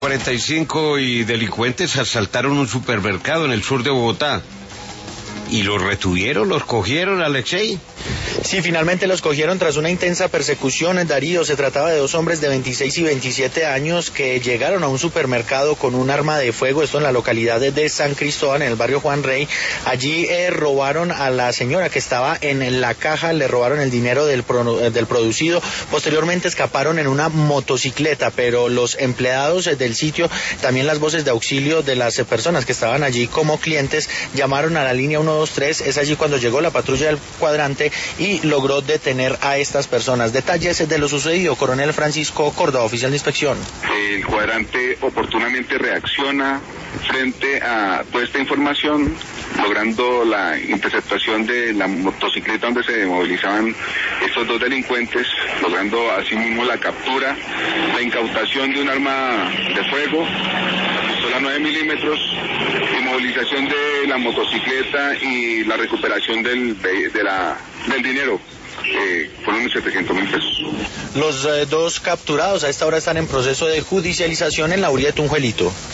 7:45 y delincuentes asaltaron un supermercado en el sur de Bogotá. ¿Y los retuvieron? ¿Los cogieron, Alexei? Sí, finalmente los cogieron tras una intensa persecución. Darío, se trataba de dos hombres de 26 y 27 años que llegaron a un supermercado con un arma de fuego, esto en la localidad de San Cristóbal, en el barrio Juan Rey. Allí robaron a la señora que estaba en la caja, le robaron el dinero del producido. Posteriormente escaparon en una motocicleta, pero los empleados del sitio, también las voces de auxilio de las personas que estaban allí como clientes, llamaron a la línea 123. Es allí cuando llegó la patrulla del cuadrante y logró detener a estas personas. Detalles de lo sucedido, coronel Francisco Córdoba, oficial de inspección. El cuadrante oportunamente reacciona frente a toda esta información, logrando la interceptación de la motocicleta donde se movilizaban estos dos delincuentes, logrando asimismo la captura, la incautación de un arma de fuego, pistola 9 milímetros, inmovilización de la motocicleta y la recuperación del dinero. Fueron 700.000 pesos. Los dos capturados a esta hora están en proceso de judicialización en la Uribe Tunjuelito.